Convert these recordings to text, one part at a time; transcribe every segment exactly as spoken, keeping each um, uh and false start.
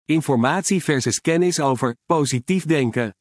Informatie versus kennis over positief denken.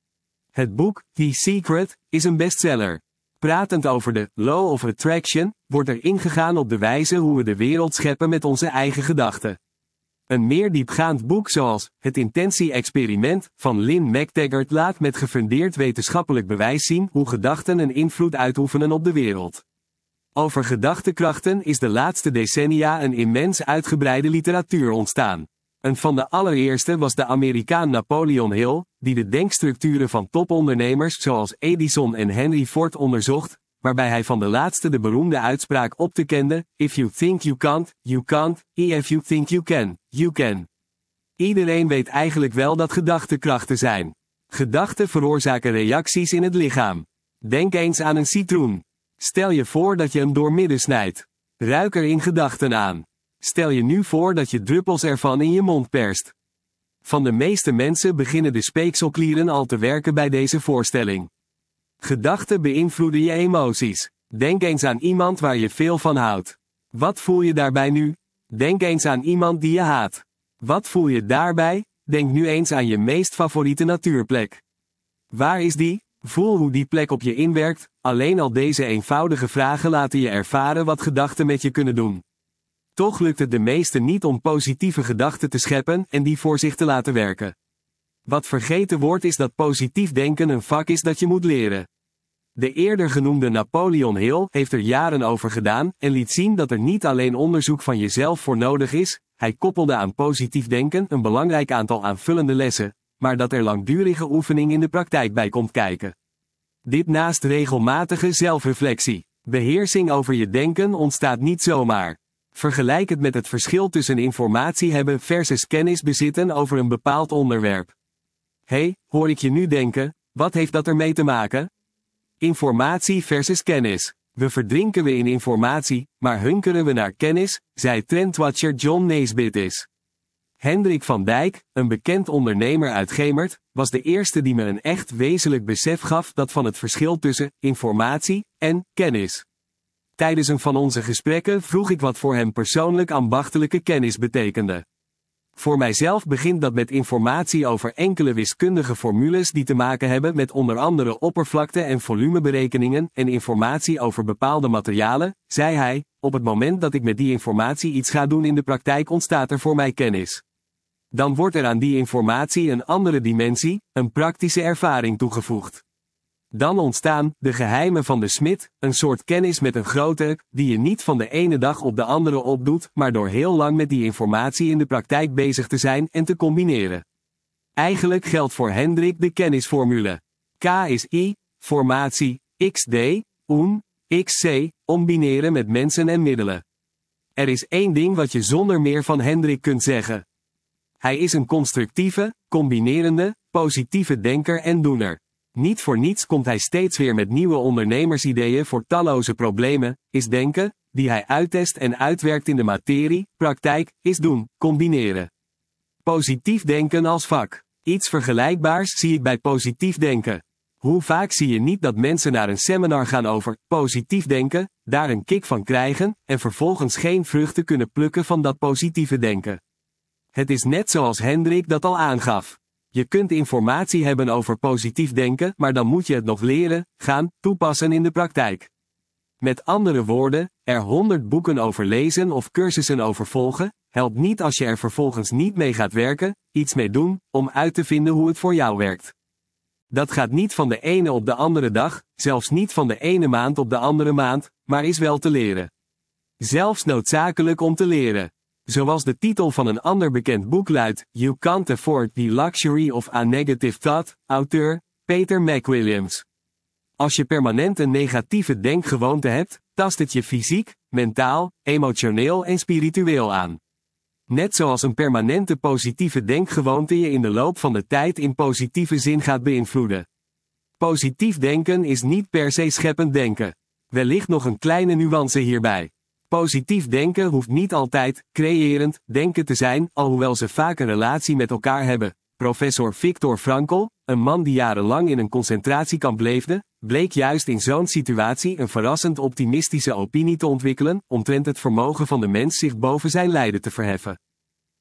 Het boek The Secret is een bestseller. Pratend over de Law of Attraction wordt er ingegaan op de wijze hoe we de wereld scheppen met onze eigen gedachten. Een meer diepgaand boek zoals Het Intentie-experiment van Lynn McTaggart laat met gefundeerd wetenschappelijk bewijs zien hoe gedachten een invloed uitoefenen op de wereld. Over gedachtekrachten is de laatste decennia een immens uitgebreide literatuur ontstaan. Een van de allereerste was de Amerikaan Napoleon Hill, die de denkstructuren van topondernemers zoals Edison en Henry Ford onderzocht, waarbij hij van de laatste de beroemde uitspraak optekende: If you think you can't, you can't, if you think you can, you can. Iedereen weet eigenlijk wel dat gedachten krachten zijn. Gedachten veroorzaken reacties in het lichaam. Denk eens aan een citroen. Stel je voor dat je hem doormidden snijdt. Ruik er in gedachten aan. Stel je nu voor dat je druppels ervan in je mond perst. Van de meeste mensen beginnen de speekselklieren al te werken bij deze voorstelling. Gedachten beïnvloeden je emoties. Denk eens aan iemand waar je veel van houdt. Wat voel je daarbij nu? Denk eens aan iemand die je haat. Wat voel je daarbij? Denk nu eens aan je meest favoriete natuurplek. Waar is die? Voel hoe die plek op je inwerkt. Alleen al deze eenvoudige vragen laten je ervaren wat gedachten met je kunnen doen. Toch lukt het de meesten niet om positieve gedachten te scheppen en die voor zich te laten werken. Wat vergeten wordt is dat positief denken een vak is dat je moet leren. De eerder genoemde Napoleon Hill heeft er jaren over gedaan en liet zien dat er niet alleen onderzoek van jezelf voor nodig is, hij koppelde aan positief denken een belangrijk aantal aanvullende lessen, maar dat er langdurige oefening in de praktijk bij komt kijken. Dit naast regelmatige zelfreflectie. Beheersing over je denken ontstaat niet zomaar. Vergelijk het met het verschil tussen informatie hebben versus kennis bezitten over een bepaald onderwerp. Hé, hey, hoor ik je nu denken, wat heeft dat ermee te maken? Informatie versus kennis. We verdrinken we in informatie, maar hunkeren we naar kennis, zei trendwatcher John Naisbitt. Hendrik van Dijk, een bekend ondernemer uit Gemert, was de eerste die me een echt wezenlijk besef gaf dat van het verschil tussen informatie en kennis. Tijdens een van onze gesprekken vroeg ik wat voor hem persoonlijk ambachtelijke kennis betekende. Voor mijzelf begint dat met informatie over enkele wiskundige formules die te maken hebben met onder andere oppervlakte- en volumeberekeningen en informatie over bepaalde materialen, zei hij, op het moment dat ik met die informatie iets ga doen in de praktijk ontstaat er voor mij kennis. Dan wordt er aan die informatie een andere dimensie, een praktische ervaring toegevoegd. Dan ontstaan de geheimen van de smid, een soort kennis met een grote, die je niet van de ene dag op de andere opdoet, maar door heel lang met die informatie in de praktijk bezig te zijn en te combineren. Eigenlijk geldt voor Hendrik de kennisformule. K is I, formatie, X D, un, X C, combineren met mensen en middelen. Er is één ding wat je zonder meer van Hendrik kunt zeggen. Hij is een constructieve, combinerende, positieve denker en doener. Niet voor niets komt hij steeds weer met nieuwe ondernemersideeën voor talloze problemen, is denken, die hij uittest en uitwerkt in de materie, praktijk, is doen, combineren. Positief denken als vak. Iets vergelijkbaars zie ik bij positief denken. Hoe vaak zie je niet dat mensen naar een seminar gaan over positief denken, daar een kick van krijgen, en vervolgens geen vruchten kunnen plukken van dat positieve denken. Het is net zoals Hendrik dat al aangaf. Je kunt informatie hebben over positief denken, maar dan moet je het nog leren, gaan, toepassen in de praktijk. Met andere woorden, er honderd boeken over lezen of cursussen over volgen, helpt niet als je er vervolgens niet mee gaat werken, iets mee doen, om uit te vinden hoe het voor jou werkt. Dat gaat niet van de ene op de andere dag, zelfs niet van de ene maand op de andere maand, maar is wel te leren. Zelfs noodzakelijk om te leren. Zoals de titel van een ander bekend boek luidt, You Can't Afford the Luxury of a Negative Thought, auteur, Peter McWilliams. Als je permanent een negatieve denkgewoonte hebt, tast het je fysiek, mentaal, emotioneel en spiritueel aan. Net zoals een permanente positieve denkgewoonte je in de loop van de tijd in positieve zin gaat beïnvloeden. Positief denken is niet per se scheppend denken. Wellicht nog een kleine nuance hierbij. Positief denken hoeft niet altijd creërend denken te zijn, alhoewel ze vaak een relatie met elkaar hebben. Professor Viktor Frankl, een man die jarenlang in een concentratiekamp leefde, bleek juist in zo'n situatie een verrassend optimistische opinie te ontwikkelen, omtrent het vermogen van de mens zich boven zijn lijden te verheffen.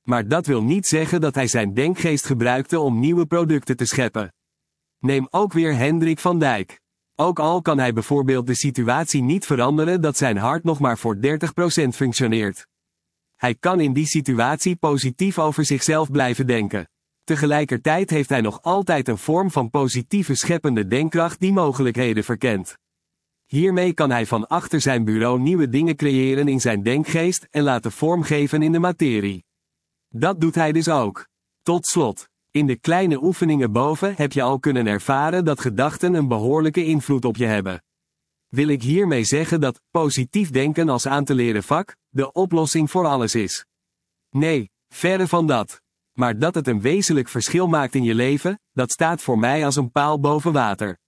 Maar dat wil niet zeggen dat hij zijn denkgeest gebruikte om nieuwe producten te scheppen. Neem ook weer Hendrik van Dijk. Ook al kan hij bijvoorbeeld de situatie niet veranderen dat zijn hart nog maar voor dertig procent functioneert. Hij kan in die situatie positief over zichzelf blijven denken. Tegelijkertijd heeft hij nog altijd een vorm van positieve scheppende denkkracht die mogelijkheden verkent. Hiermee kan hij van achter zijn bureau nieuwe dingen creëren in zijn denkgeest en laten vormgeven in de materie. Dat doet hij dus ook. Tot slot. In de kleine oefeningen boven heb je al kunnen ervaren dat gedachten een behoorlijke invloed op je hebben. Wil ik hiermee zeggen dat positief denken als aan te leren vak de oplossing voor alles is? Nee, verre van dat. Maar dat het een wezenlijk verschil maakt in je leven, dat staat voor mij als een paal boven water.